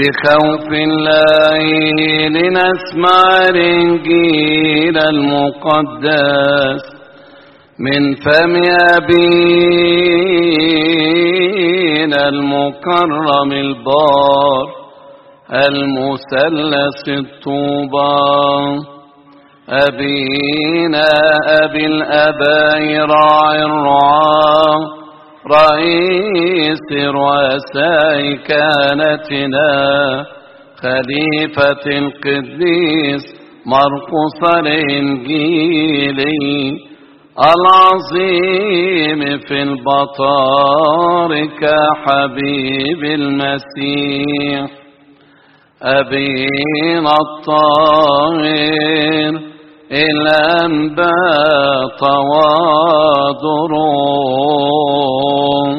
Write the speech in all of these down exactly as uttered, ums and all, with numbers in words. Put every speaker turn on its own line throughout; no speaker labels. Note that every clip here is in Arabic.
بخوف الله لنسمع الإنجيل المقدس من فم أبينا المكرم البار المثلث الطوبى أبينا أبي الآباء راعي الرعاة رئيس رؤساء كهنتنا خليفة القديس مرقس الإنجيلي العظيم في البطاركة حبيب المسيح أبينا الطاهر الأنباء توادرون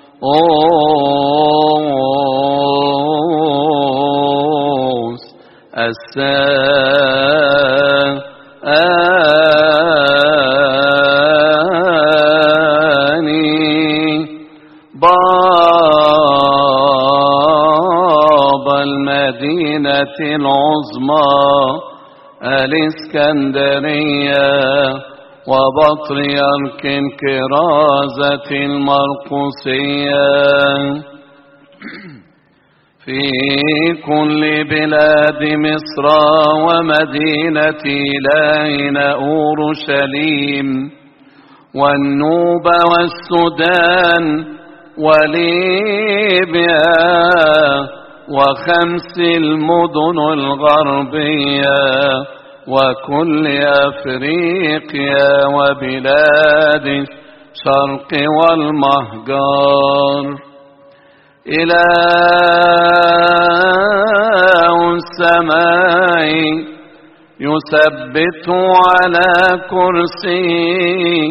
أوس الثاني باب المدينة العظمى الإسكندرية وبطريرك الكرازة المرقسية في كل بلاد مصر ومدينة إلهنا أورشليم والنوبة والسودان وليبيا وخمس المدن الغربية وكل أفريقيا وبلاد الشرق والمهجر إله السماء يثبت على كرسي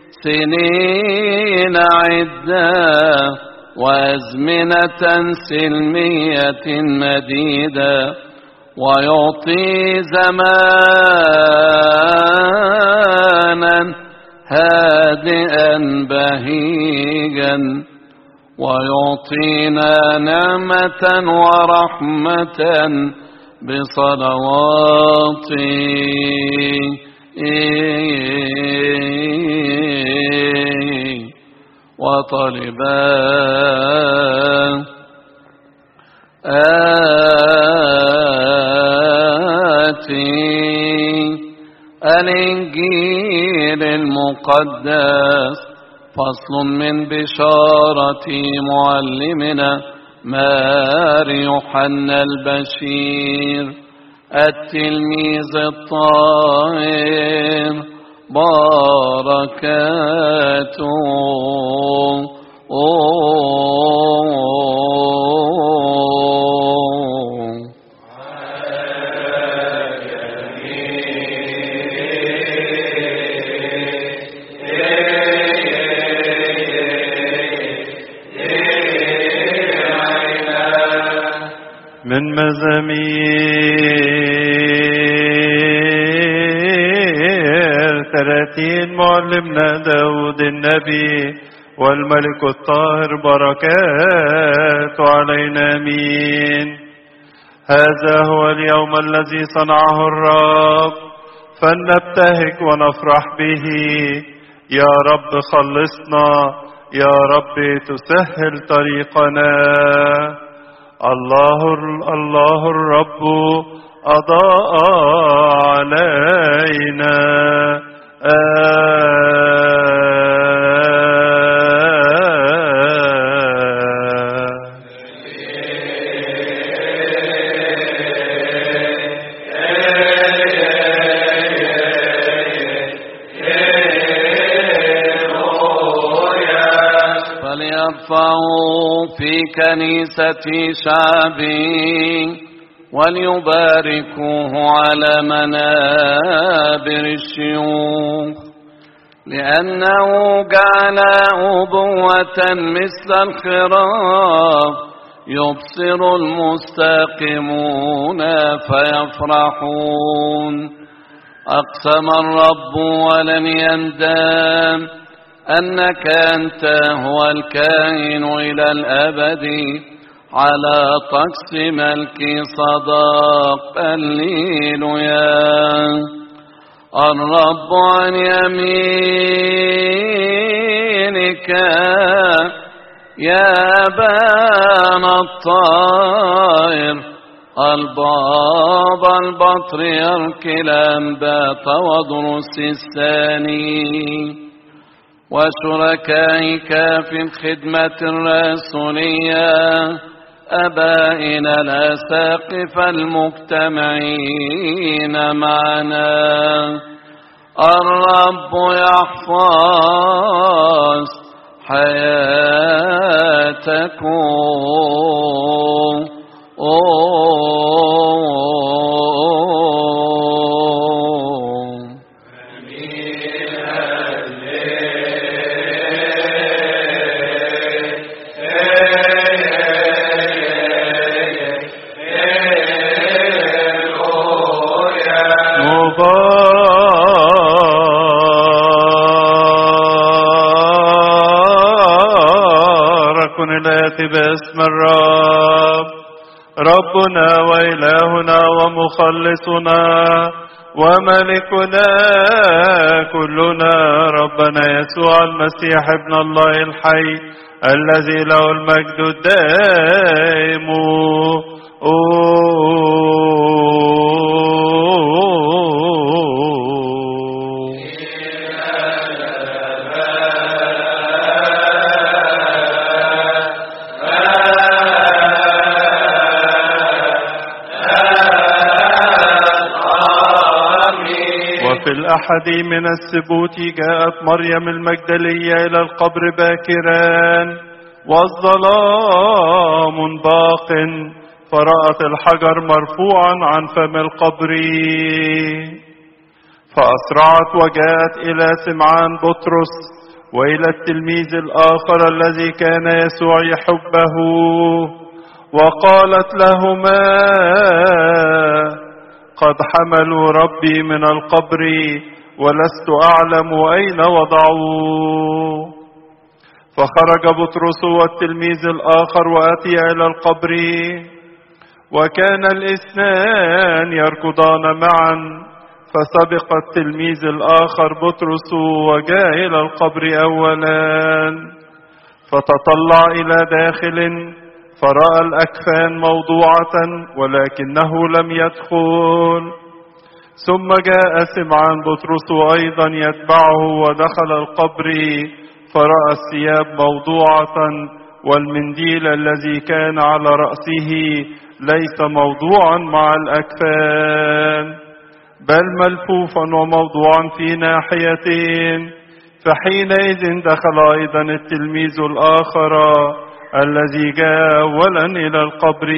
سنين عدة وأزمنة سلمية مديدة ويعطي زمانا هادئا بهيجا ويعطينا نعمة ورحمة بصلواته وطالبا آتي الإنجيل المقدس فصل من بشارة معلمنا مار يوحنا البشير التلميذ الطاهر بركاته
من مزامير ثلاثين معلمنا داود النبي والملك الطاهر بركات علينا امين. هذا هو اليوم الذي صنعه الرب فلنبتهج ونفرح به. يا رب خلصنا، يا رب تسهل طريقنا. الله الله الرب أضاء علينا.
فليرفعوا في كنيسة شعبي وليباركوه على منابر الشيوخ، لأنه جعل أبوة مثل الخراف يبصر المستقيمون فيفرحون. أقسم الرب ولن يندم أنك أنت هو الكائن إلى الأبد، على طقس ملكي صدق الليلويا. الرب عن يمينك يا بان الطائر، الباب البطريرك الأنبات ودرس الثاني، وشركائك في الخدمة الرسولية أبائنا الأساقف المجتمعين معنا. الرب يحفظ حياتكم.
باسم الرب ربنا وإلهنا ومخلصنا وملكنا كلنا، ربنا يسوع المسيح ابن الله الحي الذي له المجد الدائم. في الأحد من السبوت جاءت مريم المجدلية إلى القبر باكرا والظلام باق، فرأت الحجر مرفوعا عن فم القبر، فأسرعت وجاءت إلى سمعان بطرس وإلى التلميذ الآخر الذي كان يسوع يحبه، وقالت لهما: قد حملوا ربي من القبر ولست أعلم أين وضعوه. فخرج بطرس والتلميذ الآخر وأتيا إلى القبر، وكان الاثنان يركضان معا، فسبق التلميذ الآخر بطرس وجاء إلى القبر أولا، فتطلع إلى داخل فرأى الأكفان موضوعة ولكنه لم يدخل. ثم جاء سمعان بطرس أيضا يتبعه ودخل القبر، فرأى الثياب موضوعة والمنديل الذي كان على رأسه ليس موضوعا مع الأكفان، بل ملفوفا وموضوعا في ناحيتين. فحينئذ دخل أيضا التلميذ الآخر الذي جاء أولا إلى القبر،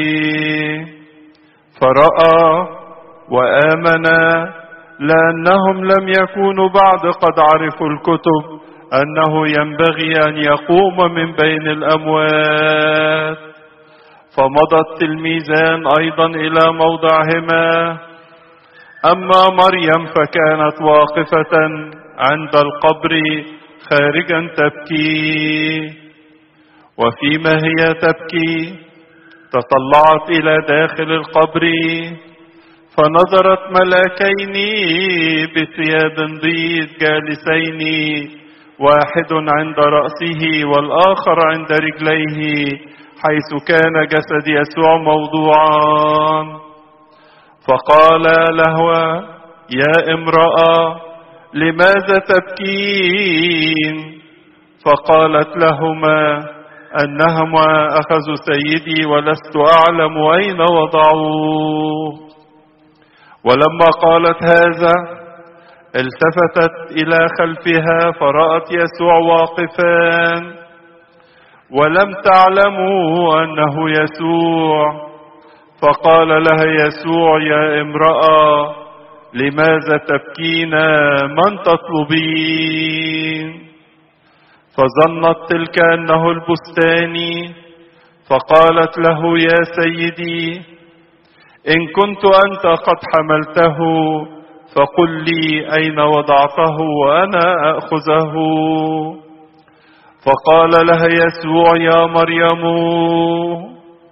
فرأى وآمن، لأنهم لم يكونوا بعد قد عرفوا الكتب أنه ينبغي أن يقوم من بين الأموات. فمضى التلميذان أيضا إلى موضعهما، أما مريم فكانت واقفة عند القبر خارجا تبكي. وفيما هي تبكي تطلعت إلى داخل القبر، فنظرت ملاكين بثياب بيض جالسين، واحد عند رأسه والآخر عند رجليه، حيث كان جسد يسوع موضوعا. فقال لها: يا امرأة، لماذا تبكين؟ فقالت لهما أنهما أخذوا سيدي ولست أعلم أين وضعوه. ولما قالت هذا التفتت إلى خلفها فرأت يسوع واقفا، ولم تعلموا أنه يسوع. فقال لها يسوع: يا امرأة، لماذا تبكين؟ من تطلبين؟ فظنت تلك أنه البستاني، فقالت له: يا سيدي، إن كنت أنت قد حملته فقل لي أين وضعته وأنا أأخذه. فقال لها يسوع: يا مريم.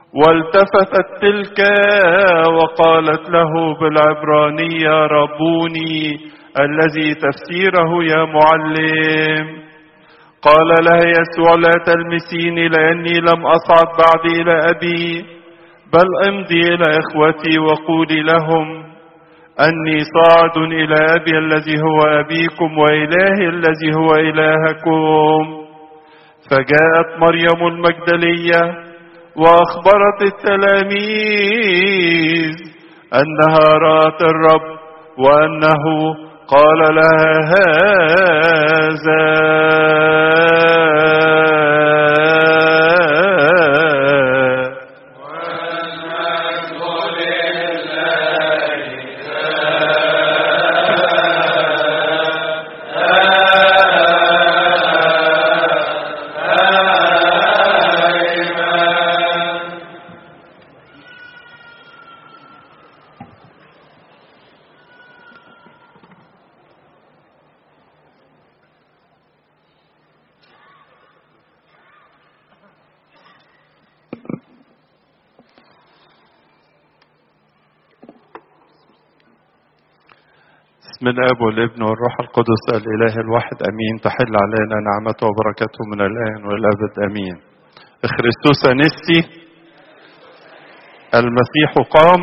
والتفتت تلك وقالت له بالعبرانية ربوني، الذي تفسيره يا معلم. قال لها يسوع لا تلمسيني لأني لم أصعد بعد إلى أبي، بل امضي إلى إخوتي وقولي لهم أني صاعد إلى أبي الذي هو أبيكم وإلهي الذي هو إلهكم. فجاءت مريم المجدلية وأخبرت التلاميذ أنها رأت الرب وأنه قال لها هذا. بسم الاب والابن والروح القدس الاله الواحد امين. تحل علينا نعمته وبركاته من الان والابد امين. خريستوس انستي المسيح قام.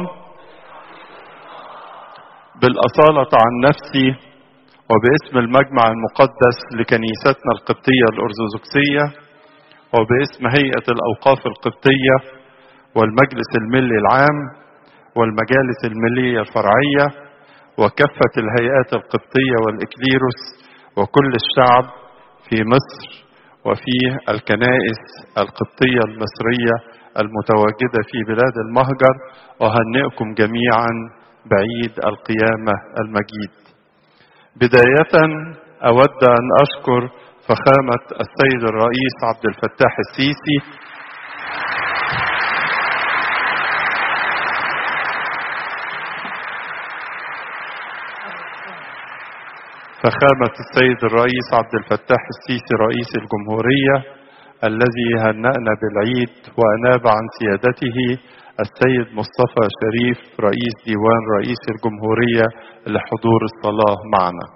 بالاصاله عن نفسي وباسم المجمع المقدس لكنيستنا القبطيه الارثوذكسيه وباسم هيئه الاوقاف القبطيه والمجلس الملي العام والمجالس المليه الفرعيه وكافة الهيئات القبطية والإكليروس وكل الشعب في مصر وفي الكنائس القبطية المصرية المتواجدة في بلاد المهجر، أهنئكم جميعا بعيد القيامة المجيد. بداية أود أن أشكر فخامة السيد الرئيس عبد الفتاح السيسي فخامة السيد الرئيس عبد الفتاح السيسي رئيس الجمهورية الذي هنأنا بالعيد وأناب عن سيادته السيد مصطفى شريف رئيس ديوان رئيس الجمهورية لحضور الصلاة معنا.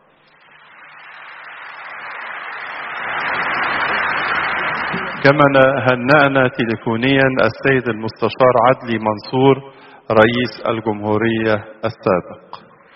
كما هنأنا تليفونيا السيد المستشار عدلي منصور رئيس الجمهورية السابق.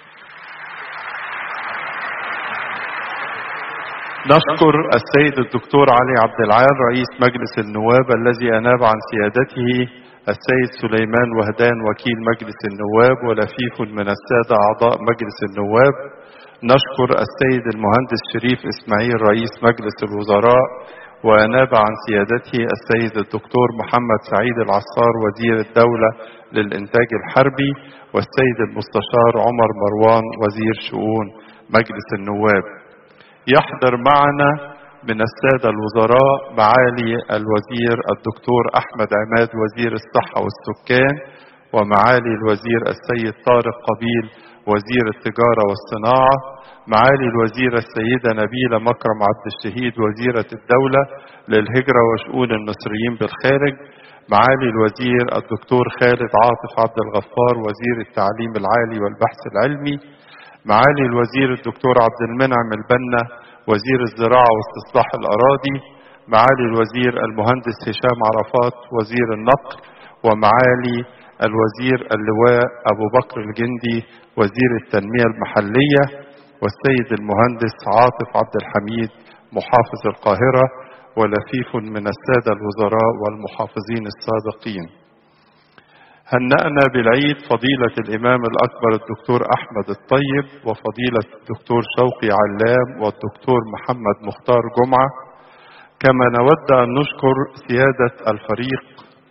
نشكر السيد الدكتور علي عبد العال رئيس مجلس النواب الذي أناب عن سيادته السيد سليمان وهدان وكيل مجلس النواب ولفيف من السادة أعضاء مجلس النواب. نشكر السيد المهندس شريف إسماعيل رئيس مجلس الوزراء وأناب عن سيادته السيد الدكتور محمد سعيد العصار وزير الدولة للإنتاج الحربي والسيد المستشار عمر مروان وزير شؤون مجلس النواب. يحضر معنا من السادة الوزراء معالي الوزير الدكتور أحمد عماد وزير الصحة والسكان ومعالي الوزير السيد طارق قبيل وزير التجارة والصناعة، معالي الوزيرة السيدة نبيلة مكرم عبد الشهيد وزيرة الدولة للهجرة وشؤون المصريين بالخارج، معالي الوزير الدكتور خالد عاطف عبد الغفار وزير التعليم العالي والبحث العلمي، معالي الوزير الدكتور عبد المنعم البنا وزير الزراعة واستصلاح الأراضي، معالي الوزير المهندس هشام عرفات وزير النقل، ومعالي الوزير اللواء أبو بكر الجندي وزير التنمية المحلية، والسيد المهندس عاطف عبد الحميد محافظ القاهرة، ولفيف من السادة الوزراء والمحافظين السابقين. هنأنا بالعيد فضيلة الإمام الأكبر الدكتور أحمد الطيب وفضيلة الدكتور شوقي علام والدكتور محمد مختار جمعة. كما نود أن نشكر سيادة الفريق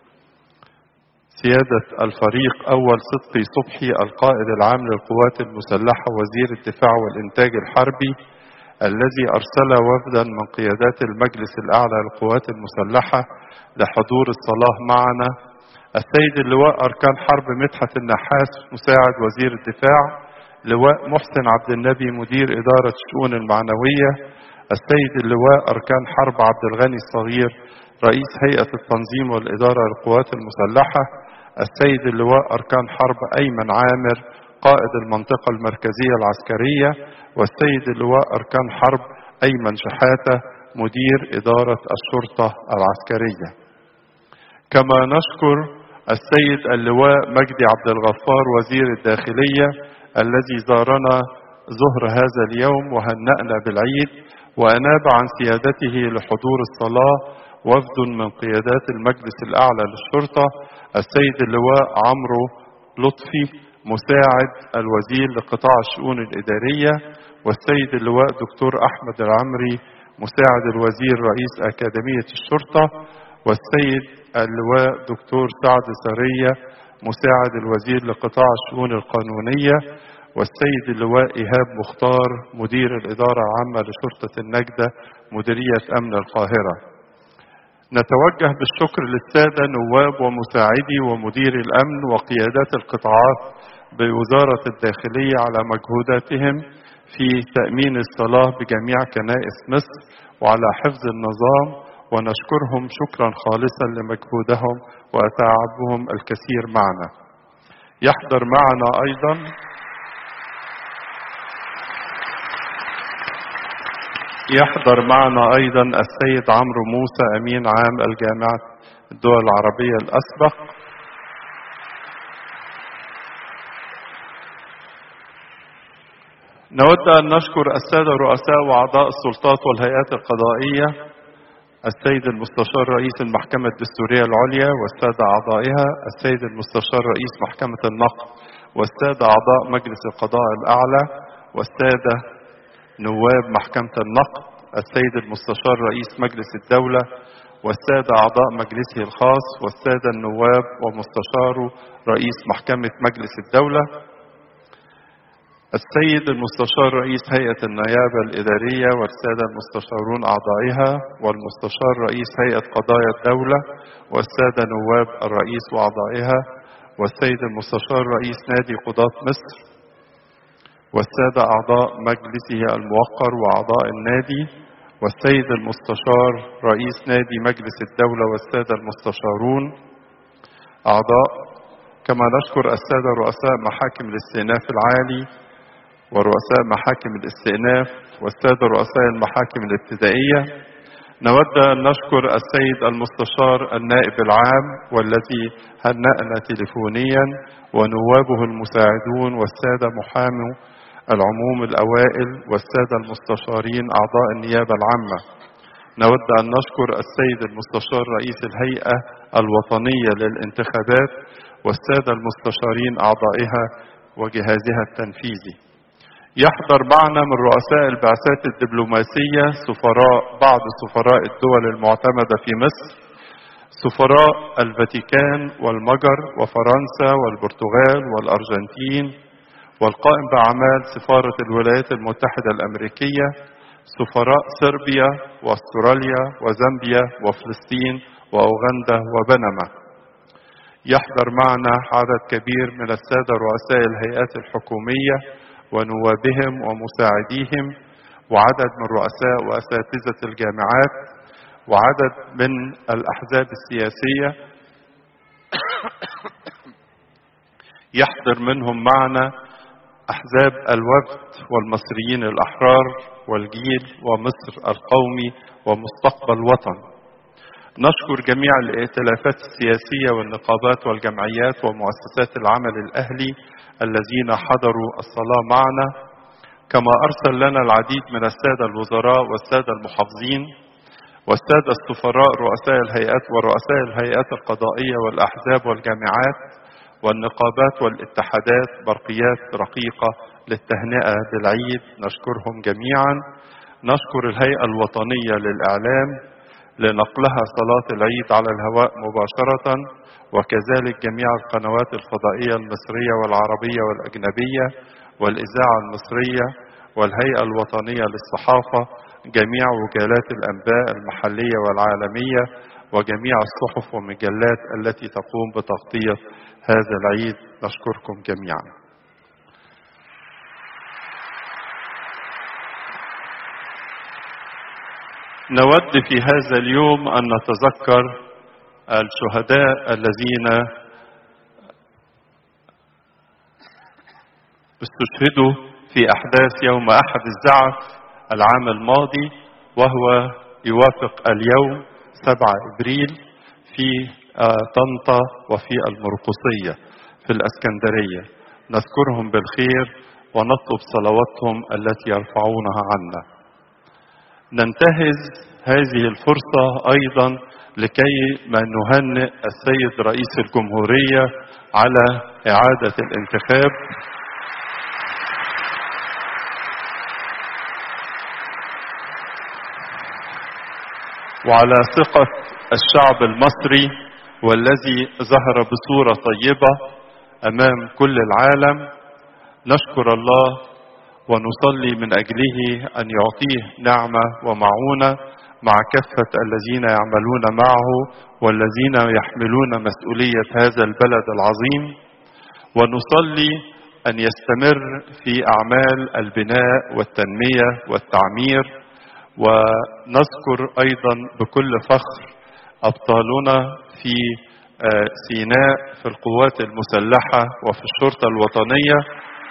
سيادة الفريق أول صدقي صبحي القائد العام للقوات المسلحة وزير الدفاع والإنتاج الحربي الذي أرسل وفدا من قيادات المجلس الأعلى للقوات المسلحة لحضور الصلاة معنا، السيد اللواء أركان حرب مدحت النحاس مساعد وزير الدفاع، لواء محسن عبد النبي مدير إدارة الشؤون المعنوية، السيد اللواء أركان حرب عبد الغني الصغير رئيس هيئة التنظيم والإدارة للقوات المسلحة، السيد اللواء أركان حرب أيمن عامر قائد المنطقة المركزية العسكرية، والسيد اللواء أركان حرب أيمن شحاتة مدير إدارة الشرطة العسكرية. كما نشكر السيد اللواء مجدي عبد الغفار وزير الداخلية الذي زارنا ظهر هذا اليوم وهنأنا بالعيد، وأناب عن سيادته لحضور الصلاة وفد من قيادات المجلس الأعلى للشرطة، السيد اللواء عمرو لطفي مساعد الوزير لقطاع الشؤون الإدارية، والسيد اللواء دكتور أحمد العمري مساعد الوزير رئيس أكاديمية الشرطة، والسيد اللواء دكتور سعد سرية مساعد الوزير لقطاع الشؤون القانونية، والسيد اللواء إيهاب مختار مدير الإدارة العامة لشرطة النجدة مديرية أمن القاهرة. نتوجه بالشكر للسادة نواب ومساعدي ومدير الأمن وقيادات القطاعات بوزارة الداخلية على مجهوداتهم في تأمين الصلاة بجميع كنائس مصر وعلى حفظ النظام، ونشكرهم شكرا خالصا لمجهودهم وتعبهم الكثير معنا. يحضر معنا أيضا يحضر معنا أيضا السيد عمرو موسى أمين عام الجامعة الدول العربية الأسبق، نود أن نشكر السادة رؤساء وأعضاء السلطات والهيئات القضائية، السيد المستشار رئيس المحكمة الدستورية العليا والسادة أعضائها، السيد المستشار رئيس محكمة النقد والسادة أعضاء مجلس القضاء الأعلى والسادة نواب محكمة النقد، السيد المستشار رئيس مجلس الدولة والسادة أعضاء مجلسه الخاص والسادة النواب ومستشاره رئيس محكمة مجلس الدولة، السيد المستشار رئيس هيئة النيابة الإدارية والسادة المستشارون أعضائها، والمستشار رئيس هيئة قضايا الدولة والسادة نواب الرئيس وأعضائها، والسيد المستشار رئيس نادي قضاة مصر والسادة أعضاء مجلسه الموقر وأعضاء النادي، والسيد المستشار رئيس نادي مجلس الدولة والسادة المستشارون أعضاء. كما نشكر السادة رؤساء محاكم الاستئناف العالي ورؤساء محاكم الاستئناف والسادة رؤساء المحاكم الابتدائية. نود أن نشكر السيد المستشار النائب العام والذي هنأنا تليفونيا ونوابه المساعدون والسادة محامو العموم الأوائل والسادة المستشارين أعضاء النيابة العامة. نود أن نشكر السيد المستشار رئيس الهيئة الوطنية للانتخابات والسادة المستشارين أعضائها وجهازها التنفيذي. يحضر معنا من رؤساء البعثات الدبلوماسية سفراء بعض سفراء الدول المعتمدة في مصر، سفراء الفاتيكان والمجر وفرنسا والبرتغال والأرجنتين، والقائم بأعمال سفارة الولايات المتحدة الأمريكية، سفراء صربيا واستراليا وزامبيا وفلسطين وأوغندا وبنما. يحضر معنا عدد كبير من السادة رؤساء الهيئات الحكومية ونوابهم ومساعديهم، وعدد من رؤساء وأساتذة الجامعات، وعدد من الأحزاب السياسية. يحضر منهم معنا أحزاب الوفد والمصريين الأحرار والجيل ومصر القومي ومستقبل وطن. نشكر جميع الائتلافات السياسية والنقابات والجمعيات ومؤسسات العمل الأهلي الذين حضروا الصلاة معنا، كما أرسل لنا العديد من السادة الوزراء والسادة المحافظين والسادة السفراء رؤساء الهيئات ورؤساء الهيئات القضائية والأحزاب والجامعات والنقابات والاتحادات برقيات رقيقة للتهنئة بالعيد. نشكرهم جميعا. نشكر الهيئة الوطنية للإعلام لنقلها صلاة العيد على الهواء مباشرة، وكذلك جميع القنوات الفضائية المصرية والعربية والأجنبية والإذاعة المصرية والهيئة الوطنية للصحافة، جميع وكالات الأنباء المحلية والعالمية، وجميع الصحف والمجلات التي تقوم بتغطية هذا العيد. نشكركم جميعا. نود في هذا اليوم أن نتذكر الشهداء الذين استشهدوا في أحداث يوم أحد الزعف العام الماضي، وهو يوافق اليوم سبعة إبريل في طنطا وفي المرقصية في الإسكندرية. نذكرهم بالخير ونطلب صلواتهم التي يرفعونها عنا. ننتهز هذه الفرصة أيضا لكي ما نهنئ السيد رئيس الجمهورية على إعادة الانتخاب، وعلى ثقة الشعب المصري والذي ظهر بصورة طيبة أمام كل العالم. نشكر الله ونصلي من أجله أن يعطيه نعمة ومعونة مع كافة الذين يعملون معه والذين يحملون مسؤولية هذا البلد العظيم، ونصلي أن يستمر في أعمال البناء والتنمية والتعمير. ونذكر أيضا بكل فخر أبطالنا في سيناء في القوات المسلحة وفي الشرطة الوطنية،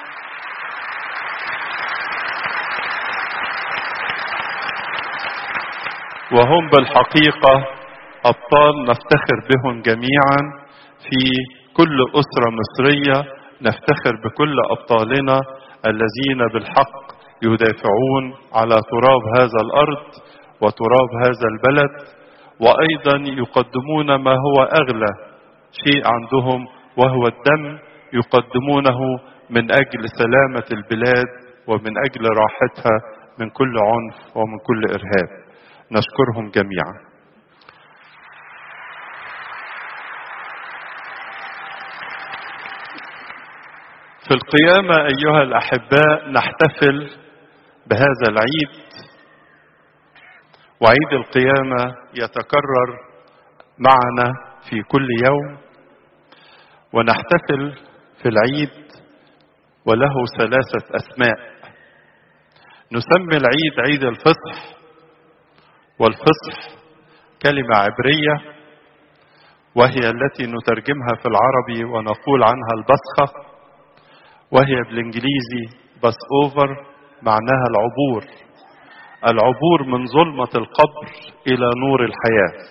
وهم بالحقيقة أبطال نفتخر بهم جميعا في كل أسرة مصرية. نفتخر بكل أبطالنا الذين بالحق يدافعون على تراب هذا الأرض وتراب هذا البلد، وأيضا يقدمون ما هو أغلى شيء عندهم وهو الدم، يقدمونه من أجل سلامة البلاد ومن أجل راحتها من كل عنف ومن كل إرهاب. نشكرهم جميعا. في القيامة أيها الأحباء نحتفل بهذا العيد، وعيد القيامة يتكرر معنا في كل يوم، ونحتفل في العيد وله ثلاثة أسماء. نسمي العيد عيد الفصح، والفصح كلمة عبرية وهي التي نترجمها في العربي ونقول عنها البصخة، وهي بالإنجليزي باس أوفر، معناها العبور، العبور من ظلمة القبر إلى نور الحياة.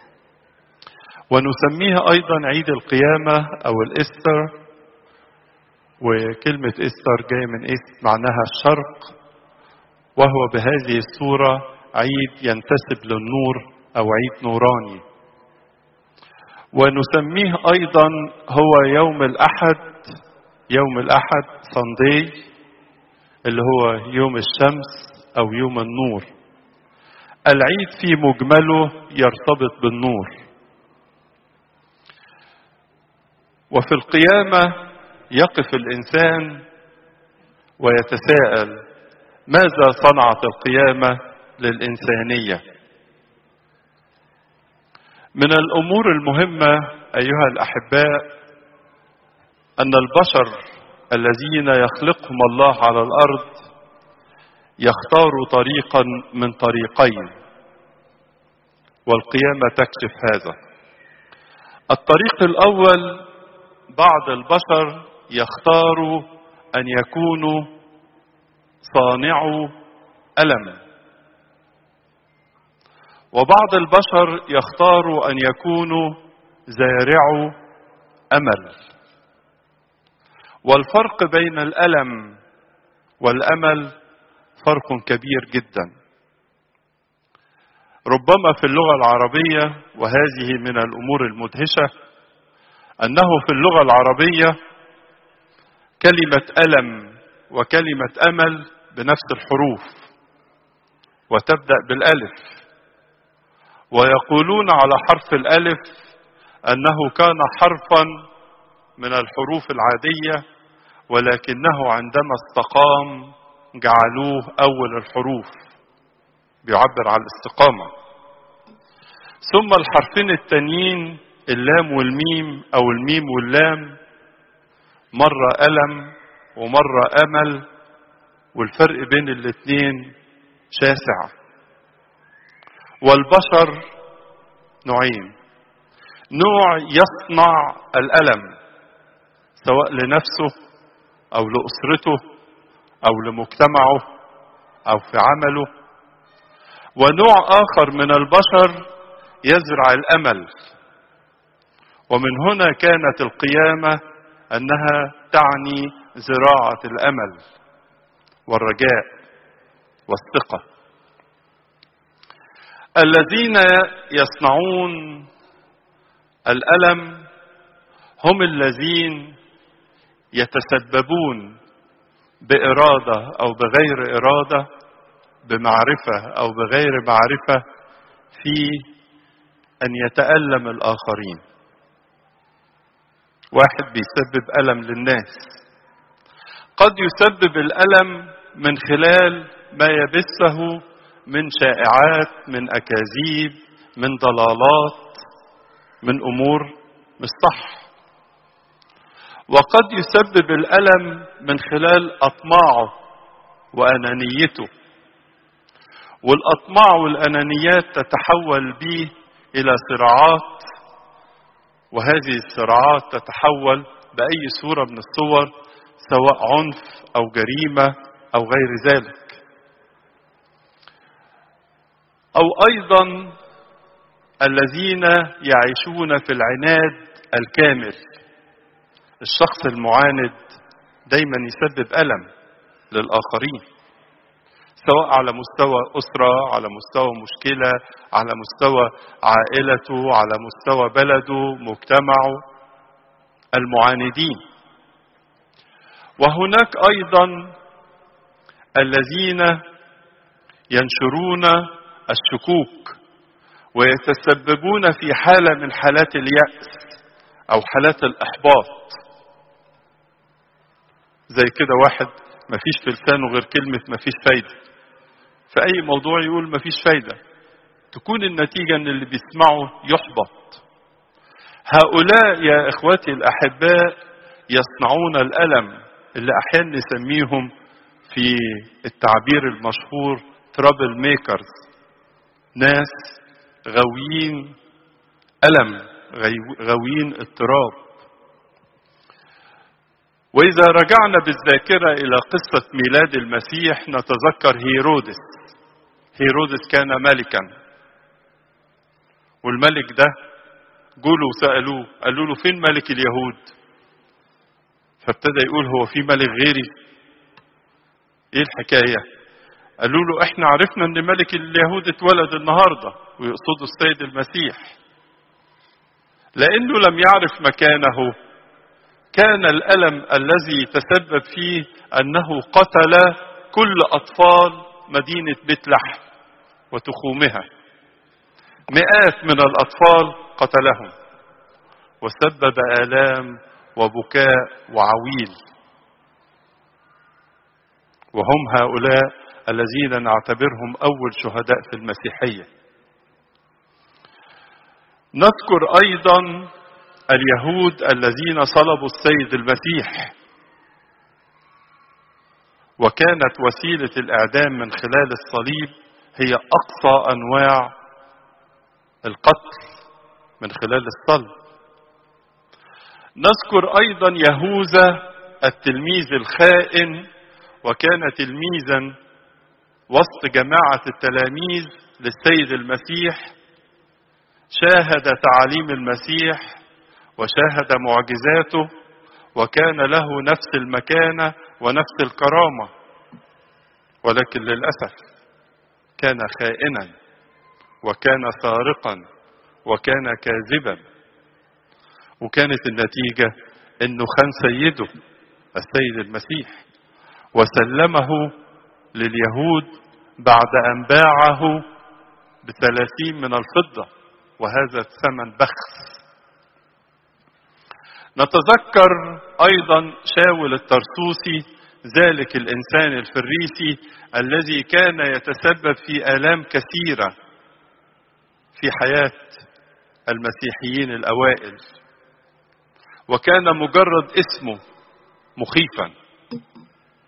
ونسميها أيضا عيد القيامة أو الإستر، وكلمة إستر جاية من إست معناها الشرق، وهو بهذه الصورة عيد ينتسب للنور أو عيد نوراني. ونسميه أيضا هو يوم الأحد، يوم الأحد سانداي، اللي هو يوم الشمس أو يوم النور. العيد في مجمله يرتبط بالنور. وفي القيامة يقف الإنسان ويتساءل ماذا صنعت القيامة للإنسانية؟ من الأمور المهمة أيها الأحباء أن البشر الذين يخلقهم الله على الأرض يختاروا طريقا من طريقين، والقيامة تكشف هذا. الطريق الأول، بعض البشر يختاروا أن يكونوا صانعوا ألم، وبعض البشر يختاروا أن يكونوا زارعوا أمل. والفرق بين الألم والأمل فرق كبير جدا. ربما في اللغة العربية، وهذه من الأمور المدهشة، أنه في اللغة العربية كلمة ألم وكلمة أمل بنفس الحروف وتبدأ بالألف، ويقولون على حرف الألف أنه كان حرفا من الحروف العادية، ولكنه عندما استقام جعلوه أول الحروف، بيعبر عن الاستقامة. ثم الحرفين التانيين اللام والميم أو الميم واللام، مرة ألم ومرة أمل، والفرق بين الاثنين شاسع. والبشر نوعين: نوع يصنع الألم سواء لنفسه أو لأسرته أو لمجتمعه أو في عمله، ونوع آخر من البشر يزرع الأمل. ومن هنا كانت القيامة أنها تعني زراعة الأمل والرجاء والثقة. الذين يصنعون الألم هم الذين يتسببون بإرادة أو بغير إرادة، بمعرفة أو بغير معرفة، في أن يتألم الآخرين. واحد بيسبب ألم للناس، قد يسبب الألم من خلال ما يبثه من شائعات، من أكاذيب، من ضلالات، من أمور مش صح. وقد يسبب الألم من خلال أطماعه وأنانيته، والأطماع والأنانيات تتحول به إلى صراعات، وهذه الصراعات تتحول بأي صورة من الصور، سواء عنف أو جريمة أو غير ذلك. أو أيضا الذين يعيشون في العناد الكامل. الشخص المعاند دايما يسبب ألم للآخرين، سواء على مستوى أسرة، على مستوى مشكلة، على مستوى عائلته، على مستوى بلده، مجتمعه، المعاندين. وهناك أيضا الذين ينشرون الشكوك ويتسببون في حالة من حالات اليأس أو حالات الإحباط. زي كده واحد مفيش في لسانه غير كلمة مفيش فايدة، في أي موضوع يقول مفيش فايدة، تكون النتيجة أن اللي بيسمعه يحبط. هؤلاء يا إخوتي الأحباء يصنعون الألم، اللي أحيانا نسميهم في التعبير المشهور ترابل ميكرز، ناس غاويين ألم، غاويين اضطراب. وإذا رجعنا بالذاكرة إلى قصة ميلاد المسيح نتذكر هيرودس. هيرودس كان ملكا، والملك ده جولوا سألوه، قالوا له فين ملك اليهود؟ فابتدى يقول هو في ملك غيري؟ ايه الحكاية؟ قالوا له احنا عرفنا ان ملك اليهود اتولد النهاردة، ويقصدوا السيد المسيح. لانه لم يعرف مكانه، كان الألم الذي تسبب فيه أنه قتل كل أطفال مدينة بيت لحم وتخومها. مئات من الأطفال قتلهم، وسبب آلام وبكاء وعويل. وهم هؤلاء الذين نعتبرهم أول شهداء في المسيحية. نذكر أيضا اليهود الذين صلبوا السيد المسيح، وكانت وسيلة الإعدام من خلال الصليب هي أقصى أنواع القتل من خلال الصلب. نذكر أيضا يهوذا التلميذ الخائن، وكان تلميذا وسط جماعة التلاميذ للسيد المسيح، شاهد تعاليم المسيح وشاهد معجزاته، وكان له نفس المكانة ونفس الكرامة، ولكن للأسف كان خائنا وكان سارقا وكان كاذبا. وكانت النتيجة انه خان سيده السيد المسيح وسلمه لليهود بعد ان باعه بثلاثين من الفضة، وهذا الثمن بخس. نتذكر ايضا شاول الترسوسي، ذلك الانسان الفريسي الذي كان يتسبب في آلام كثيرة في حياة المسيحيين الأوائل، وكان مجرد اسمه مخيفا،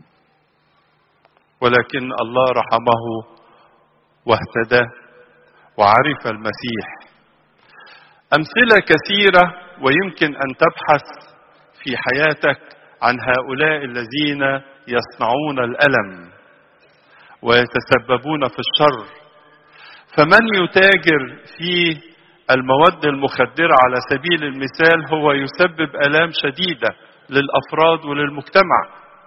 ولكن الله رحمه واهتداه وعرف المسيح. أمثلة كثيرة، ويمكن أن تبحث في حياتك عن هؤلاء الذين يصنعون الألم ويتسببون في الشر. فمن يتاجر في المواد المخدرة على سبيل المثال هو يسبب آلام شديدة للأفراد وللمجتمع.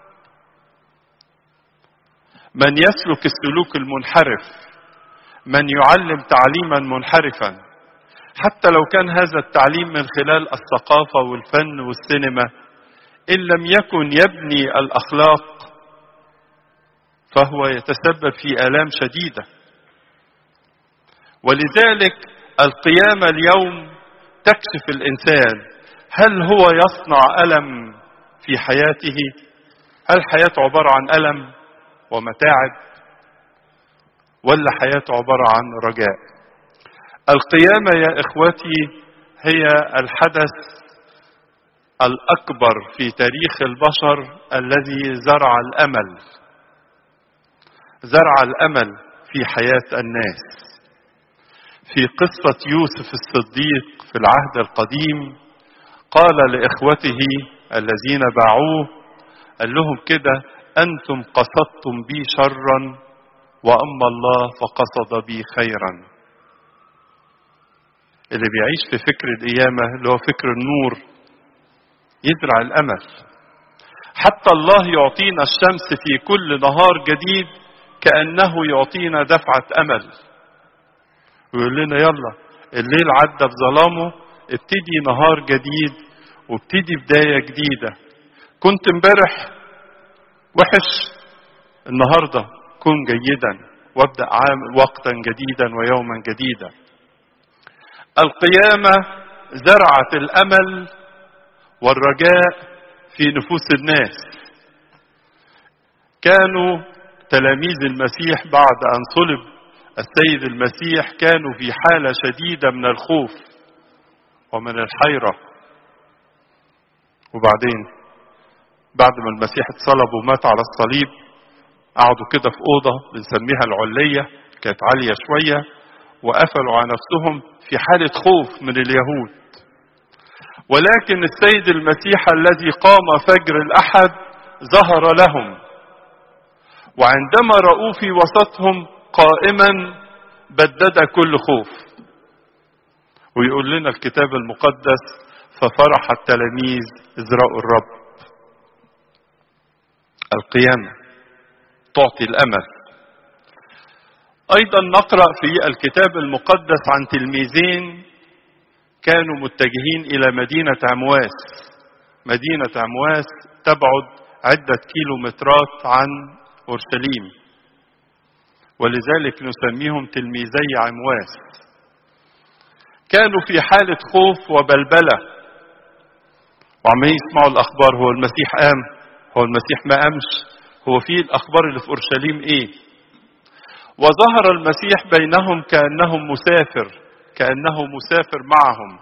من يسلك السلوك المنحرف، من يعلم تعليما منحرفا، حتى لو كان هذا التعليم من خلال الثقافة والفن والسينما، إن لم يكن يبني الأخلاق فهو يتسبب في آلام شديدة. ولذلك القيامة اليوم تكشف الإنسان، هل هو يصنع ألم في حياته؟ هل حياته عبارة عن ألم ومتاعب، ولا حياته عبارة عن رجاء؟ القيامة يا إخوتي هي الحدث الأكبر في تاريخ البشر الذي زرع الأمل، زرع الأمل في حياة الناس. في قصة يوسف الصديق في العهد القديم قال لإخوته الذين باعوه، قال لهم كده: أنتم قصدتم بي شرا وأما الله فقصد بي خيرا. اللي بيعيش في فكر القيامة اللي هو فكر النور يزرع الأمل. حتى الله يعطينا الشمس في كل نهار جديد كأنه يعطينا دفعة أمل، ويقول لنا يلا الليل عدى بظلامه، ابتدي نهار جديد وابتدي بداية جديدة. كنت امبارح وحش، النهاردة كن جيدا وابدأ عام وقتا جديدا ويوما جديدا. القيامة زرعت الأمل والرجاء في نفوس الناس. كانوا تلاميذ المسيح بعد أن صلب السيد المسيح كانوا في حالة شديدة من الخوف ومن الحيرة. وبعدين بعد ما المسيح اتصلب ومات على الصليب قعدوا كده في أوضة بنسميها العلية، كانت عالية شوية، وقفلوا على نفسهم في حالة خوف من اليهود. ولكن السيد المسيح الذي قام فجر الأحد ظهر لهم، وعندما رأوه في وسطهم قائما بدد كل خوف. ويقول لنا الكتاب المقدس: ففرح التلاميذ إذ رأوا الرب. القيامة تعطي الأمل. أيضا نقرأ في الكتاب المقدس عن تلميذين كانوا متجهين إلى مدينة عمواس. مدينة عمواس تبعد عدة كيلومترات عن أورشليم، ولذلك نسميهم تلميذي عمواس. كانوا في حالة خوف وبلبلة وعمالين يسمعوا الأخبار: هو المسيح قام؟ هو المسيح ما قامش؟ هو في الأخبار اللي في أورشليم إيه؟ وظهر المسيح بينهم كأنهم مسافر، كأنه مسافر معهم،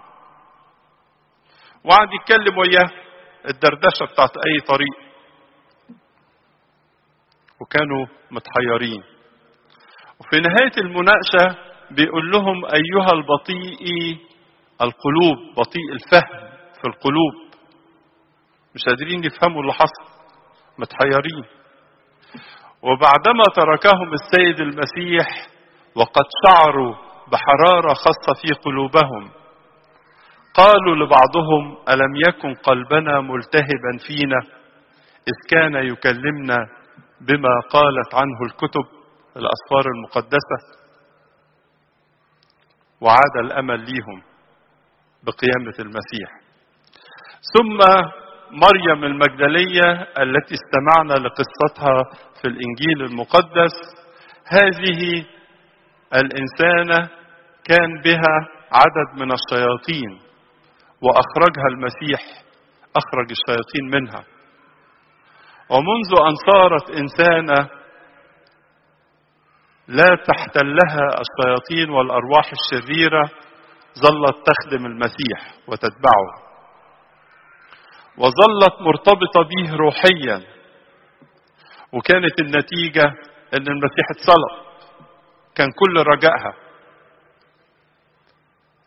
وقعد يتكلم وياه الدردشة بتاعت أي طريق، وكانوا متحيرين. وفي نهاية المناقشة بيقول لهم: أيها البطيء القلوب، بطيء الفهم في القلوب، مش قادرين يفهموا اللي حصل، متحيرين. وبعدما تركهم السيد المسيح وقد شعروا بحرارة خاصة في قلوبهم، قالوا لبعضهم: ألم يكن قلبنا ملتهبا فينا إذ كان يكلمنا بما قالت عنه الكتب، الأسفار المقدسة؟ وعاد الأمل ليهم بقيامة المسيح. ثم مريم المجدلية التي استمعنا لقصتها في الإنجيل المقدس، هذه الإنسانة كان بها عدد من الشياطين وأخرجها المسيح، أخرج الشياطين منها. ومنذ أن صارت إنسانة لا تحتلها الشياطين والأرواح الشريرة، ظلت تخدم المسيح وتتبعه، وظلت مرتبطة به روحيا. وكانت النتيجة أن المسيح اتصلب، كان كل رجائها.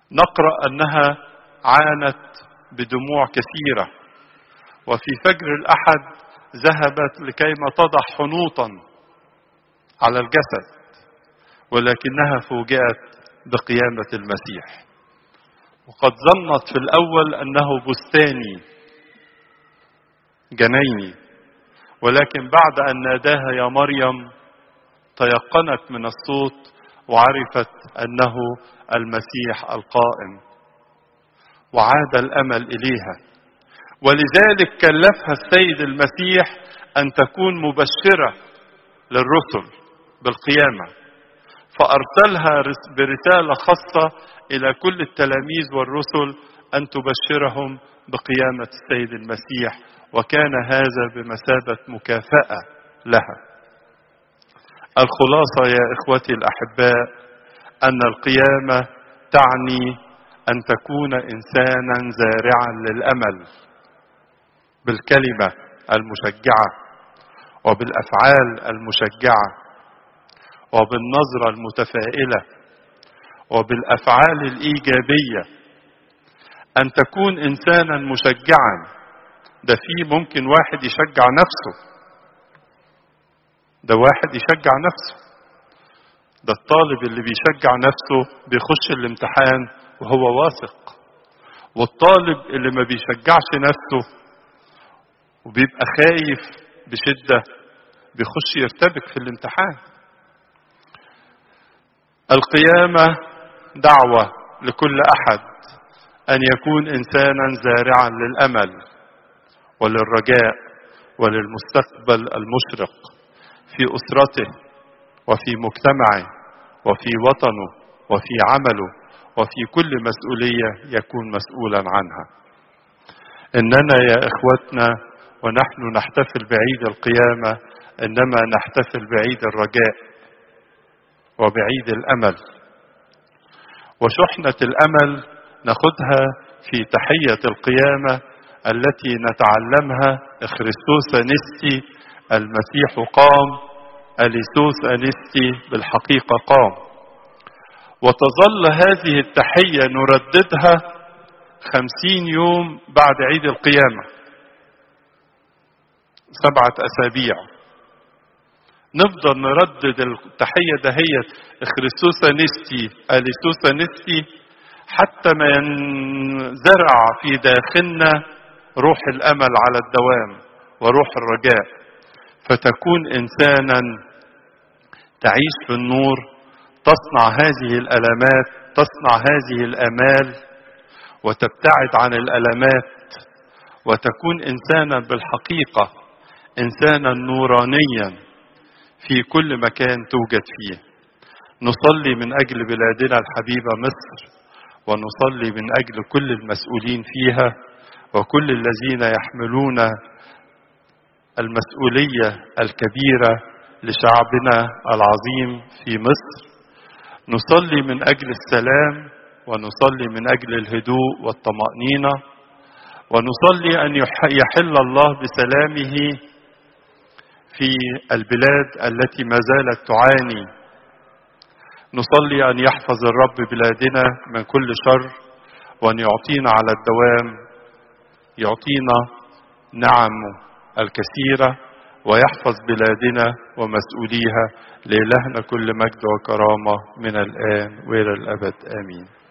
نقرأ أنها عانت بدموع كثيرة، وفي فجر الأحد ذهبت لكيما تضع حنوطا على الجسد، ولكنها فوجئت بقيامة المسيح. وقد ظنت في الأول أنه بستاني جنيني، ولكن بعد أن ناداها يا مريم تيقنت من الصوت وعرفت أنه المسيح القائم، وعاد الأمل إليها. ولذلك كلفها السيد المسيح أن تكون مبشرة للرسل بالقيامة، فأرسلها برسالة خاصة إلى كل التلاميذ والرسل أن تبشرهم بقيامة السيد المسيح، وكان هذا بمثابة مكافأة لها. الخلاصة يا إخوتي الأحباء أن القيامة تعني أن تكون إنسانا زارعا للأمل بالكلمة المشجعة وبالأفعال المشجعة وبالنظرة المتفائلة وبالأفعال الإيجابية. أن تكون إنسانا مشجعا. ده فيه ممكن واحد يشجع نفسه، ده واحد يشجع نفسه، ده الطالب اللي بيشجع نفسه بيخش الامتحان وهو واثق، والطالب اللي ما بيشجعش نفسه وبيبقى خايف بشدة بيخش يرتبك في الامتحان. القيامة دعوة لكل أحد أن يكون إنسانا زارعا للأمل وللرجاء وللمستقبل المشرق في أسرته وفي مجتمعه وفي وطنه وفي عمله وفي كل مسؤولية يكون مسؤولا عنها. إننا يا إخوتنا ونحن نحتفل بعيد القيامة إنما نحتفل بعيد الرجاء وبعيد الأمل. وشحنة الأمل ناخدها في تحية القيامة التي نتعلمها خريستوس أنستي المسيح قام، أليسوس أنستي بالحقيقة قام. وتظل هذه التحية نرددها خمسين يوم بعد عيد القيامة، سبعة أسابيع نفضل نردد التحية دهية خريستوس أنستي أليسوس أنستي حتى ما ينزرع في داخلنا روح الأمل على الدوام وروح الرجاء، فتكون إنسانا تعيش في النور، تصنع هذه الألمات، تصنع هذه الآمال وتبتعد عن الألمات، وتكون إنسانا بالحقيقة إنسانا نورانيا في كل مكان توجد فيه. نصلي من أجل بلادنا الحبيبة مصر، ونصلي من أجل كل المسؤولين فيها وكل الذين يحملون المسؤولية الكبيرة لشعبنا العظيم في مصر. نصلي من أجل السلام، ونصلي من أجل الهدوء والطمأنينة، ونصلي أن يحل الله بسلامه في البلاد التي ما زالت تعاني. نصلي أن يحفظ الرب بلادنا من كل شر، وأن يعطينا على الدوام، يعطينا نعمه الكثيرة، ويحفظ بلادنا ومسؤوليها. لإلهنا كل مجد وكرامة من الآن وإلى الأبد آمين.